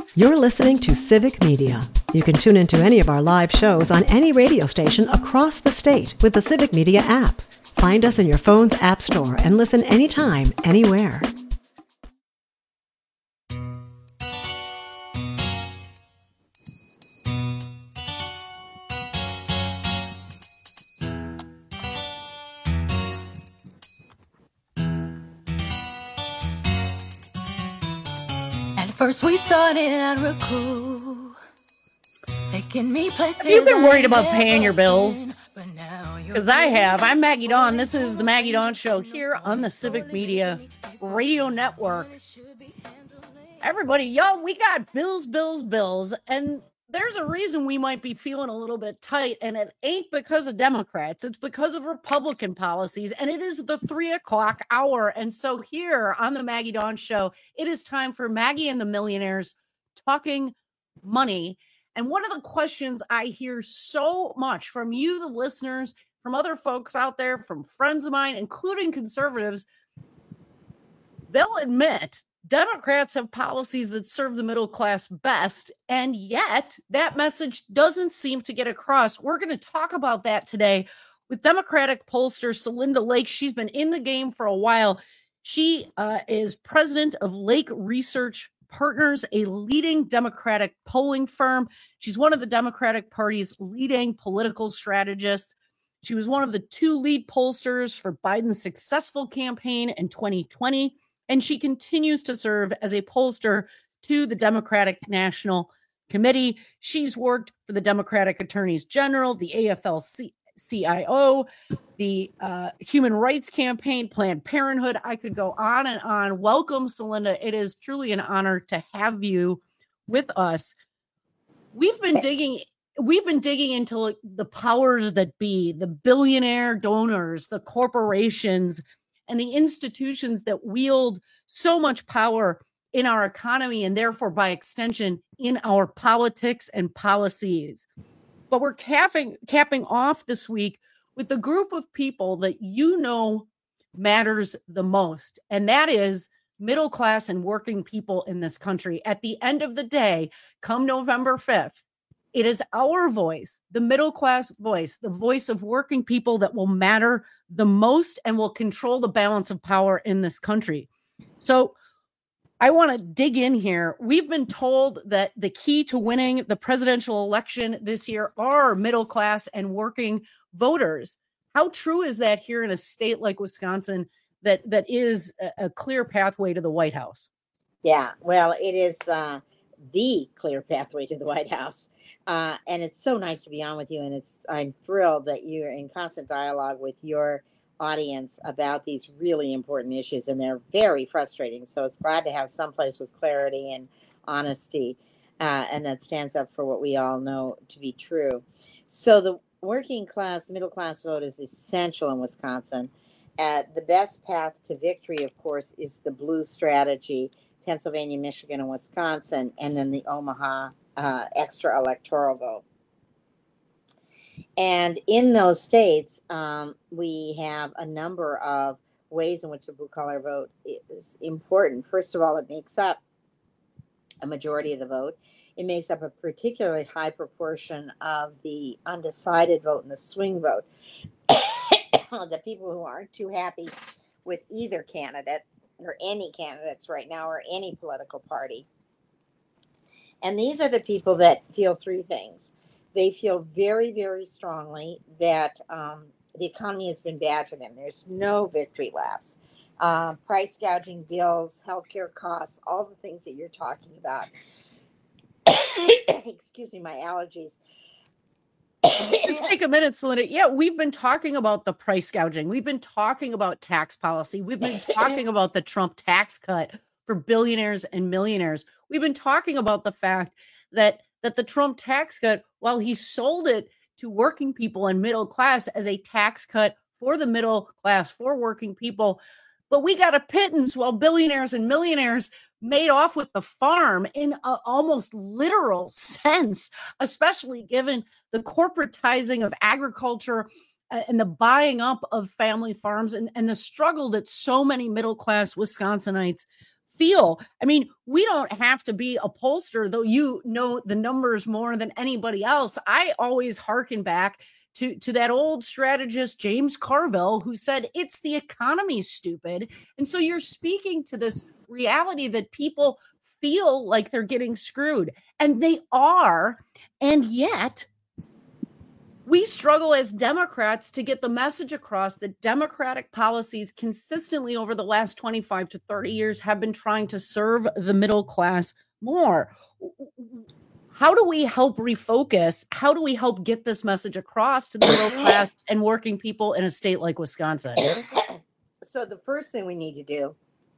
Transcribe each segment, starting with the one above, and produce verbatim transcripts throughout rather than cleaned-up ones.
You're listening to Civic Media. You can tune into any of our live shows on any radio station across the state with the Civic Media app. Find us in your phone's app store and listen anytime, anywhere. First we started at Raku, taking me places. Have you been worried about paying your bills? Because I have. I'm Maggie Dawn. This is the Maggie Dawn Show here on the Civic Media Radio Network. Everybody, yo, we got bills, bills, bills, and there's a reason we might be feeling a little bit tight, and it ain't because of Democrats. It's because of Republican policies, and it is the three o'clock hour. And so here on the Maggie Dawn Show, it is time for Maggie and the Millionaires talking money. And one of the questions I hear so much from you, the listeners, from other folks out there, from friends of mine, including conservatives, they'll admit Democrats have policies that serve the middle class best, and yet that message doesn't seem to get across. We're going to talk about that today with Democratic pollster Celinda Lake. She's been in the game for a while. She uh, is president of Lake Research Partners, a leading Democratic polling firm. She's one of the Democratic Party's leading political strategists. She was one of the two lead pollsters for Biden's successful campaign in twenty twenty. And she continues to serve as a pollster to the Democratic National Committee. She's worked for the Democratic Attorneys General, the A F L C I O, the uh, Human Rights Campaign, Planned Parenthood. I could go on and on. Welcome, Celinda. It is truly an honor to have you with us. We've been digging We've been digging into the powers that be, the billionaire donors, the corporations, and the institutions that wield so much power in our economy and therefore, by extension, in our politics and policies. But we're capping, capping off this week with the group of people that you know matters the most, and that is middle class and working people in this country. At the end of the day, come November fifth, it is our voice, the middle class voice, the voice of working people that will matter the most and will control the balance of power in this country. So I want to dig in here. We've been told that the key to winning the presidential election this year are middle class and working voters. How true is that here in a state like Wisconsin that that is a, a clear pathway to the White House? Yeah, well, it is uh, the clear pathway to the White House. Uh, and it's so nice to be on with you. And it's I'm thrilled that you're in constant dialogue with your audience about these really important issues. And they're very frustrating. So it's glad to have someplace with clarity and honesty. Uh, and that stands up for what we all know to be true. So the working class, middle class vote is essential in Wisconsin. Uh, the best path to victory, of course, is the blue strategy, Pennsylvania, Michigan, and Wisconsin, and then the Omaha Uh, extra electoral vote. And in those states, um, we have a number of ways in which the blue collar vote is important. First of all, it makes up a majority of the vote. It makes up a particularly high proportion of the undecided vote and the swing vote. The people who aren't too happy with either candidate or any candidates right now or any political party. And these are the people that feel three things. They feel very, very strongly that um, the economy has been bad for them. There's no victory laps. Uh, price gouging bills, healthcare costs, all the things that you're talking about. Excuse me, my allergies. Just take a minute, Celinda. Yeah, we've been talking about the price gouging. We've been talking about tax policy. We've been talking about the Trump tax cut for billionaires and millionaires. We've been talking about the fact that that the Trump tax cut, while he sold it to working people and middle class as a tax cut for the middle class, for working people, but we got a pittance while billionaires and millionaires made off with the farm in an almost literal sense, especially given the corporatizing of agriculture and the buying up of family farms and, and the struggle that so many middle class Wisconsinites feel. I mean, we don't have to be a pollster, though you know the numbers more than anybody else. I always hearken back to, to that old strategist, James Carville, who said, it's the economy, stupid. And so you're speaking to this reality that people feel like they're getting screwed, and they are. And yet we struggle as Democrats to get the message across that Democratic policies consistently over the last twenty-five to thirty years have been trying to serve the middle class more. How do we help refocus? How do we help get this message across to the middle class and working people in a state like Wisconsin? So the first thing we need to do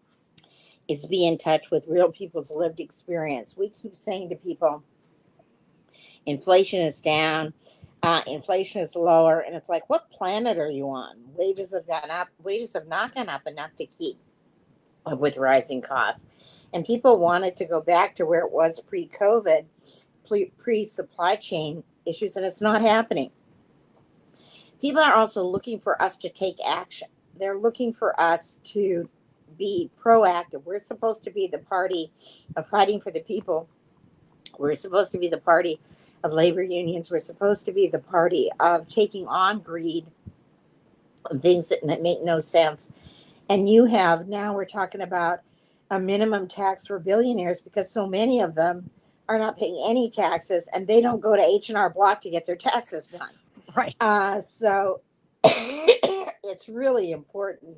is be in touch with real people's lived experience. We keep saying to people, inflation is down, uh, inflation is lower, and it's like, what planet are you on? Wages have gone up. Wages have not gone up enough to keep up with rising costs. And people wanted to go back to where it was pre-COVID, pre-supply chain issues, and it's not happening. People are also looking for us to take action. They're looking for us to be proactive. We're supposed to be the party of fighting for the people. We're supposed to be the party of labor unions. We're supposed to be the party of taking on greed and things that make no sense. And you have, now we're talking about a minimum tax for billionaires because so many of them are not paying any taxes and they don't go to H and R Block to get their taxes done. Right. Uh, so it's really important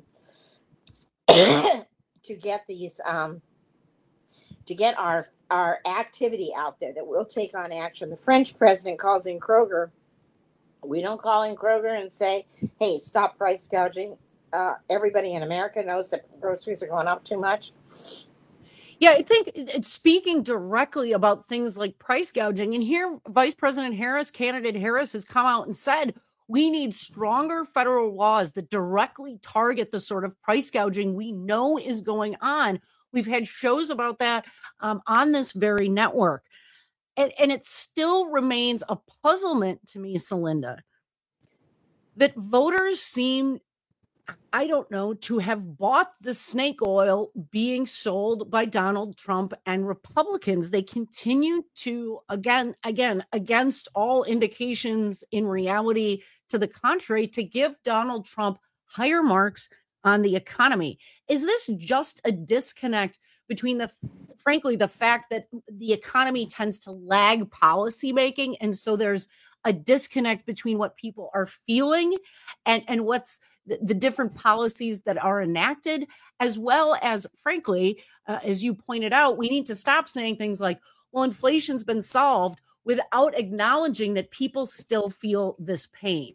to get these, um, to get our our activity out there that we'll take on action. The French president calls in Kroger. We don't call in Kroger and say, hey, stop price gouging. Uh, everybody in America knows that groceries are going up too much. Yeah, I think it's speaking directly about things like price gouging. And here, Vice President Harris, candidate Harris, has come out and said, we need stronger federal laws that directly target the sort of price gouging we know is going on. We've had shows about that um, on this very network. And, and it still remains a puzzlement to me, Celinda, that voters seem, I don't know, to have bought the snake oil being sold by Donald Trump and Republicans. They continue to, again, again, against all indications in reality to the contrary, to give Donald Trump higher marks on the economy. Is this just a disconnect between the, frankly, the fact that the economy tends to lag policymaking, and so there's a disconnect between what people are feeling and, and what's the, the different policies that are enacted, as well as, frankly, uh, as you pointed out, we need to stop saying things like, well, inflation's been solved without acknowledging that people still feel this pain.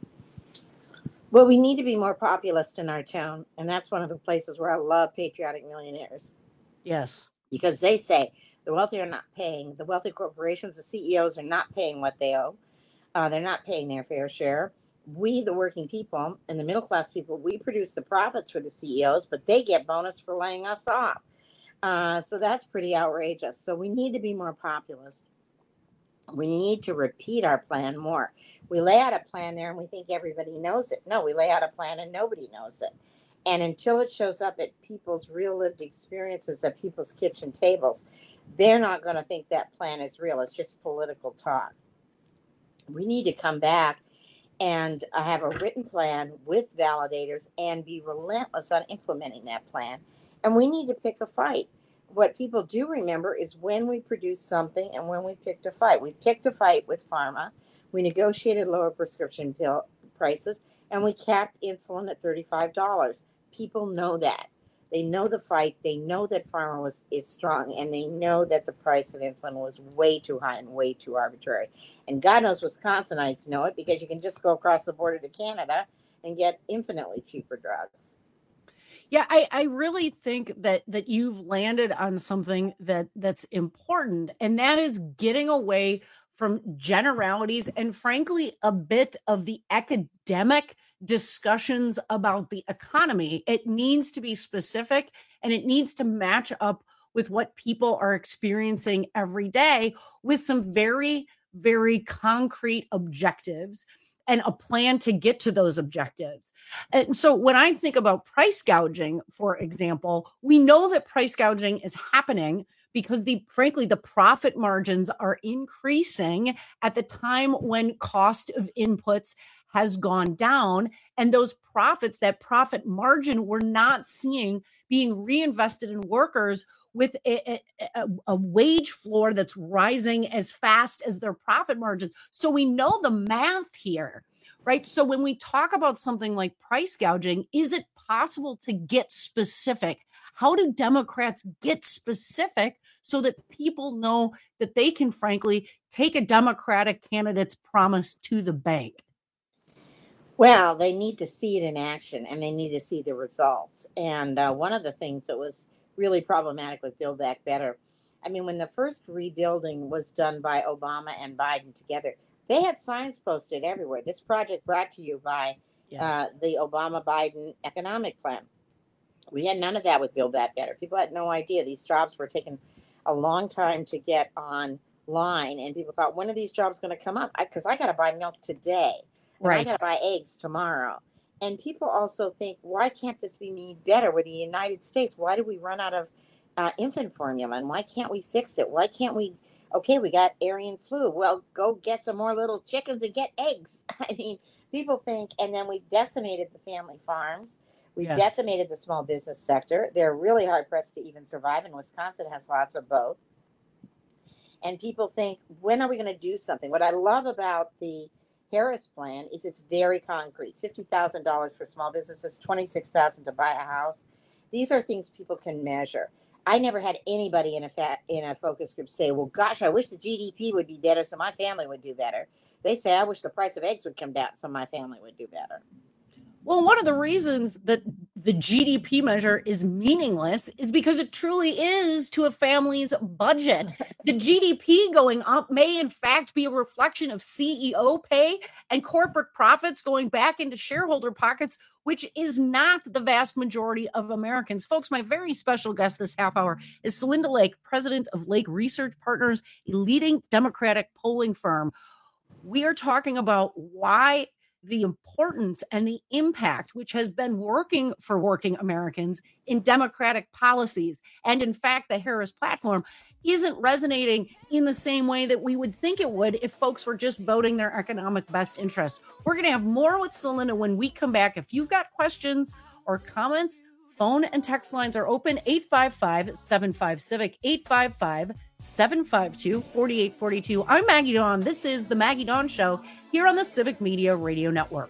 Well, we need to be more populist in our town. And that's one of the places where I love Patriotic Millionaires. Yes. Because they say the wealthy are not paying. The wealthy corporations, the C E Os are not paying what they owe. Uh, they're not paying their fair share. We, the working people and the middle class people, we produce the profits for the C E Os, but they get bonus for laying us off. Uh, so that's pretty outrageous. So we need to be more populist. We need to repeat our plan more. We lay out a plan there and we think everybody knows it. No, we lay out a plan and nobody knows it. And until it shows up at people's real lived experiences at people's kitchen tables, they're not going to think that plan is real. It's just political talk. We need to come back and uh, have a written plan with validators and be relentless on implementing that plan. And we need to pick a fight. What people do remember is when we produced something and when we picked a fight. We picked a fight with pharma. We negotiated lower prescription pill prices, and we capped insulin at thirty-five dollars. People know that. They know the fight. They know that pharma was is strong, and they know that the price of insulin was way too high and way too arbitrary. And God knows Wisconsinites know it because you can just go across the border to Canada and get infinitely cheaper drugs. Yeah, I, I really think that that you've landed on something that that's important, and that is getting away from generalities and, frankly, a bit of the academic discussions about the economy. It needs to be specific, and it needs to match up with what people are experiencing every day with some very, very concrete objectives. and a plan to get to those objectives. And so when I think about price gouging, for example, we know that price gouging is happening because the frankly, the profit margins are increasing at the time when cost of inputs has gone down. And those profits, that profit margin, we're not seeing being reinvested in workers with a, a, a wage floor that's rising as fast as their profit margins. So we know the math here, right? So when we talk about something like price gouging, is it possible to get specific? How do Democrats get specific so that people know that they can, frankly, take a Democratic candidate's promise to the bank? Well, they need to see it in action, and they need to see the results. And uh, one of the things that was really problematic with Build Back Better, I mean, when the first rebuilding was done by Obama and Biden together, they had signs posted everywhere. This project brought to you by yes. uh, the Obama-Biden economic plan. We had none of that with Build Back Better. People had no idea. These jobs were taking a long time to get online, and people thought, when are these jobs going to come up? Because I, I got to buy milk today. Right. I got to buy eggs tomorrow. And people also think, why can't this be made better? We're the United States. Why do we run out of uh, infant formula? And why can't we fix it? Why can't we? Okay, we got avian flu. Well, go get some more little chickens and get eggs. I mean, people think, and then we've decimated the family farms. We've yes. decimated the small business sector. They're really hard pressed to even survive. And Wisconsin has lots of both. And people think, when are we going to do something? What I love about the Harris plan is it's very concrete. fifty thousand dollars for small businesses, twenty-six thousand dollars to buy a house. These are things people can measure. I never had anybody in a fat, in a focus group say, well, gosh, I wish the G D P would be better so my family would do better. They say, I wish the price of eggs would come down so my family would do better. Well, one of the reasons that the G D P measure is meaningless is because it truly is to a family's budget. The G D P going up may, in fact, be a reflection of C E O pay and corporate profits going back into shareholder pockets, which is not the vast majority of Americans. Folks, my very special guest this half hour is Celinda Lake, president of Lake Research Partners, a leading Democratic polling firm. We are talking about why the importance and the impact, which has been working for working Americans in Democratic policies. And in fact, the Harris platform isn't resonating in the same way that we would think it would if folks were just voting their economic best interest. We're going to have more with Celinda when we come back. If you've got questions or comments, phone and text lines are open. eight five five, seven five, civic, eight five five, seven five two, four eight four two. I'm Maggie Dawn. This is the Maggie Dawn Show here on the Civic Media Radio Network.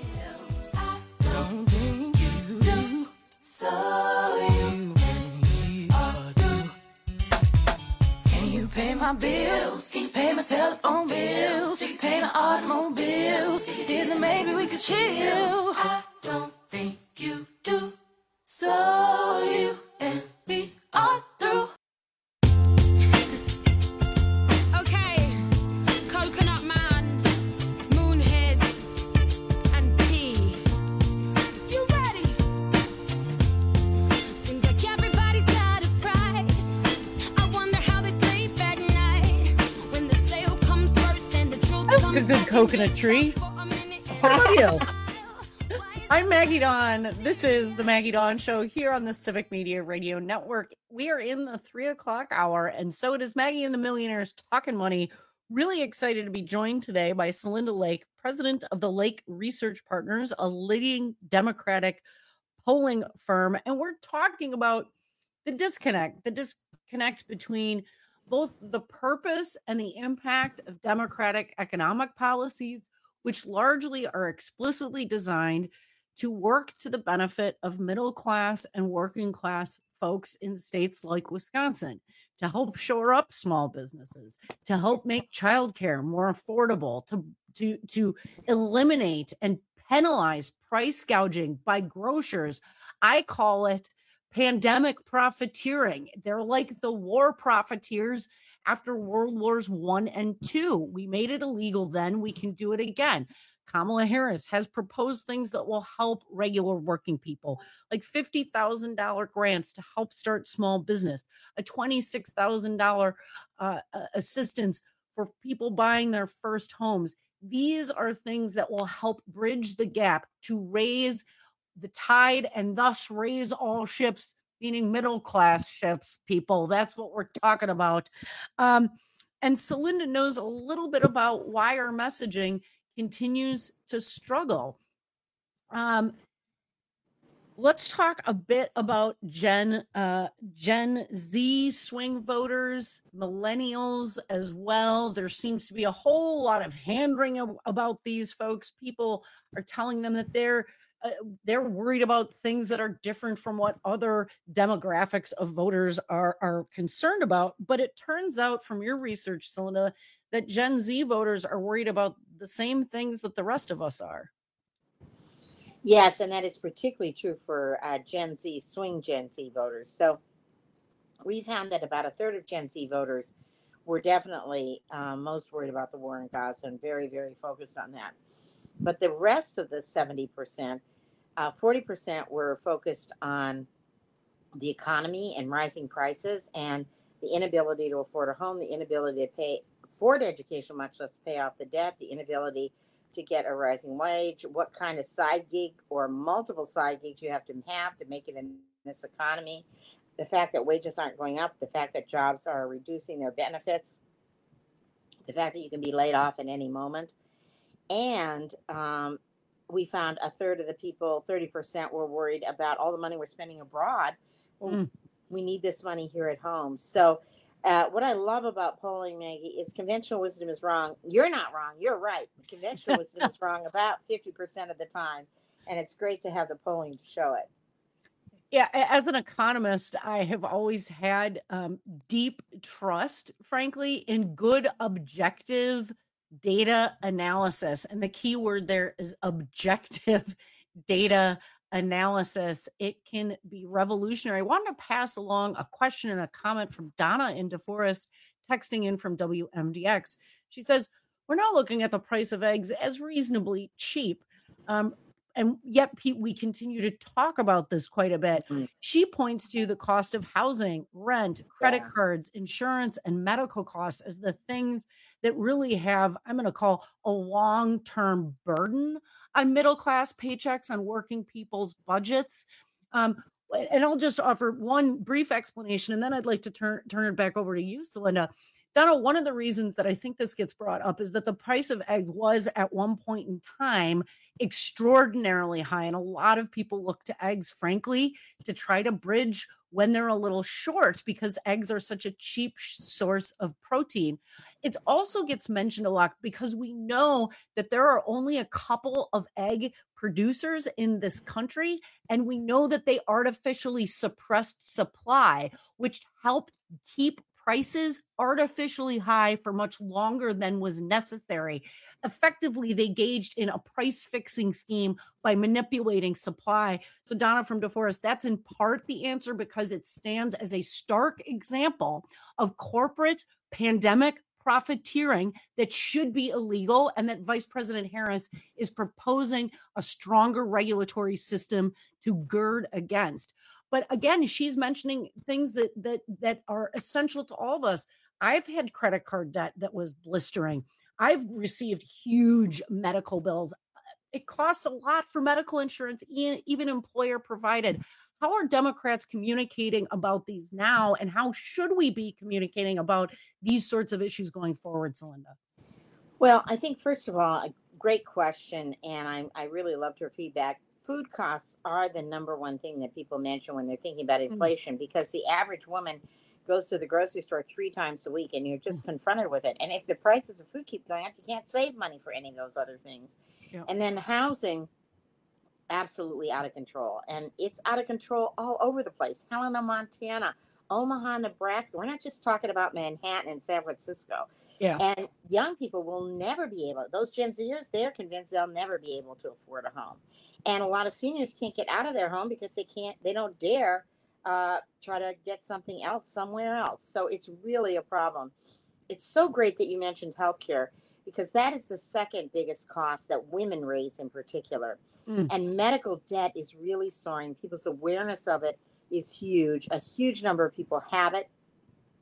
Can you pay my bills? Can you pay my telephone bills? Can you pay my automobiles? Then maybe we could chill. I don't think you do. So you and me are through. Okay, Coconut Man, Moonheads, and P. You ready? Seems like everybody's got a price. I wonder how they sleep at night when the sale comes first and the truth That's comes a good second. coconut tree. How about you? I'm Maggie Dawn. This is the Maggie Dawn Show here on the Civic Media Radio Network. We are in the three o'clock hour, and so it is Maggie and the Millionaires Talking Money. Really excited to be joined today by Celinda Lake, president of the Lake Research Partners, a leading Democratic polling firm. And we're talking about the disconnect, the disconnect between both the purpose and the impact of Democratic economic policies, which largely are explicitly designed to work to the benefit of middle class and working class folks in states like Wisconsin, to help shore up small businesses, to help make childcare more affordable, to, to, to eliminate and penalize price gouging by grocers. I call it pandemic profiteering. They're like the war profiteers after World Wars One and Two. We made it illegal then. We can do it again. Kamala Harris has proposed things that will help regular working people, like fifty thousand dollars grants to help start small business, a twenty-six thousand dollars uh, assistance for people buying their first homes. These are things that will help bridge the gap to raise the tide and thus raise all ships, meaning middle class ships, people. That's what we're talking about. Um, and Celinda knows a little bit about why our messaging continues to struggle. Um, let's talk a bit about Gen uh, Gen Z swing voters, millennials as well. There seems to be a whole lot of hand-wringing about these folks. People are telling them that they're uh, they're worried about things that are different from what other demographics of voters are are concerned about. But it turns out from your research, Celinda, that Gen Z voters are worried about the same things that the rest of us are. Yes, and that is particularly true for uh, Gen Z, swing Gen Z voters. So we found that about a third of Gen Z voters were definitely uh, most worried about the war in Gaza and very, very focused on that. But the rest of the seventy percent, uh, forty percent were focused on the economy and rising prices and the inability to afford a home, the inability to pay afford education, much less pay off the debt, the inability to get a rising wage, what kind of side gig or multiple side gigs you have to have to make it in this economy, the fact that wages aren't going up, the fact that jobs are reducing their benefits, the fact that you can be laid off at any moment. And um, we found a third of the people, thirty percent, were worried about all the money we're spending abroad. Well, mm. we need this money here at home. So uh, what I love about polling, Maggie, is conventional wisdom is wrong. You're not wrong. You're right. Conventional wisdom is wrong about fifty percent of the time. And it's great to have the polling to show it. Yeah, as an economist, I have always had um, deep trust, frankly, in good objective data analysis. And the key word there is objective data analysis. It can be revolutionary. I wanted to pass along a question and a comment from Donna in DeForest, texting in from W M D X. She says, we're now looking at the price of eggs as reasonably cheap. Um, And yet we continue to talk about this quite a bit. Mm-hmm. She points to the cost of housing, rent, credit yeah. cards, insurance, and medical costs as the things that really have, I'm going to call, a long-term burden on middle-class paychecks, on working people's budgets. Um, and I'll just offer one brief explanation, and then I'd like to turn, turn it back over to you, Celinda. Donna, one of the reasons that I think this gets brought up is that the price of eggs was at one point in time extraordinarily high. And a lot of people look to eggs, frankly, to try to bridge when they're a little short because eggs are such a cheap source of protein. It also gets mentioned a lot because we know that there are only a couple of egg producers in this country, and we know that they artificially suppressed supply, which helped keep prices artificially high for much longer than was necessary. Effectively, they gauged in a price fixing scheme by manipulating supply. So Donna from DeForest, that's in part the answer because it stands as a stark example of corporate pandemic profiteering that should be illegal, and that Vice President Harris is proposing a stronger regulatory system to gird against. But again, she's mentioning things that that that are essential to all of us. I've had credit card debt that was blistering. I've received huge medical bills. It costs a lot for medical insurance, even employer provided. How are Democrats communicating about these now, and how should we be communicating about these sorts of issues going forward, Celinda? Well, I think, first of all, a great question, and I, I really loved her feedback. Food costs are the number one thing that people mention when they're thinking about inflation, mm-hmm. because the average woman goes to the grocery store three times a week, and you're just mm-hmm. confronted with it. And if the prices of food keep going up, you can't save money for any of those other things. Yeah. And then housing, absolutely out of control. And it's out of control all over the place. Helena, Montana, Omaha, Nebraska. We're not just talking about Manhattan and San Francisco. Yeah. And young people will never be able, those Gen Zers, they're convinced they'll never be able to afford a home. And a lot of seniors can't get out of their home because they can't, they don't dare uh, try to get something else somewhere else. So it's really a problem. It's so great that you mentioned healthcare, because that is the second biggest cost that women raise in particular. Mm. And medical debt is really soaring. People's awareness of it is huge. A huge number of people have it.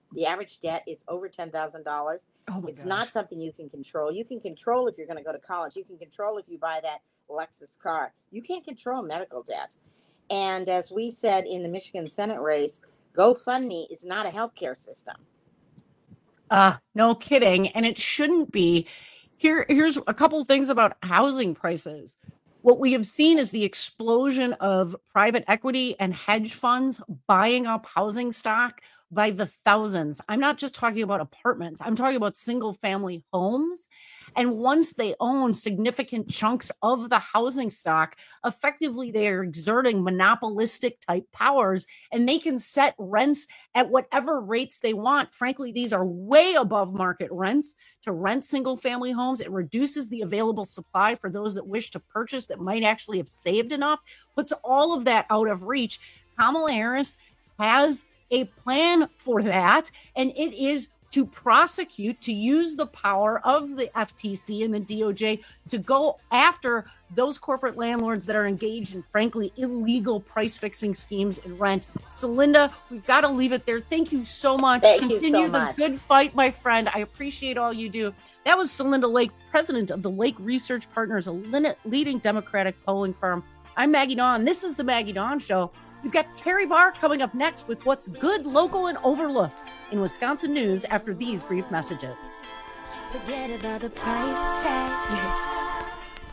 The average debt is over ten thousand dollars. Oh my It's gosh. not something you can control. You can control if you're going to go to college. You can control if you buy that Lexus car. You can't control medical debt. And as we said in the Michigan Senate race, GoFundMe is not a healthcare system. Uh, no kidding. And it shouldn't be. Here, here's a couple of things about housing prices. What we have seen is the explosion of private equity and hedge funds buying up housing stock by the thousands. I'm not just talking about apartments. I'm talking about single family homes. And once they own significant chunks of the housing stock, effectively they are exerting monopolistic type powers, and they can set rents at whatever rates they want. Frankly, these are way above market rents to rent single family homes. It reduces the available supply for those that wish to purchase that might actually have saved enough, puts all of that out of reach. Kamala Harris has a plan for that, and it is to prosecute, to use the power of the F T C and the D O J to go after those corporate landlords that are engaged in, frankly, illegal price fixing schemes and rent. Celinda, we've got to leave it there. Thank you so much. Thank you Continue so the much. good fight, my friend. I appreciate all you do. That was Celinda Lake, president of the Lake Research Partners, a leading Democratic polling firm. I'm Maggie Dawn. This is the Maggie Dawn Show. We've got Terry Barr coming up next with what's good, local, and overlooked in Wisconsin news after these brief messages. Forget about the price tag.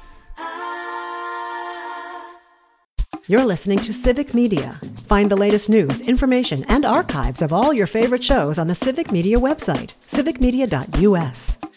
You're listening to Civic Media. Find the latest news, information, and archives of all your favorite shows on the Civic Media website, civic media dot U S.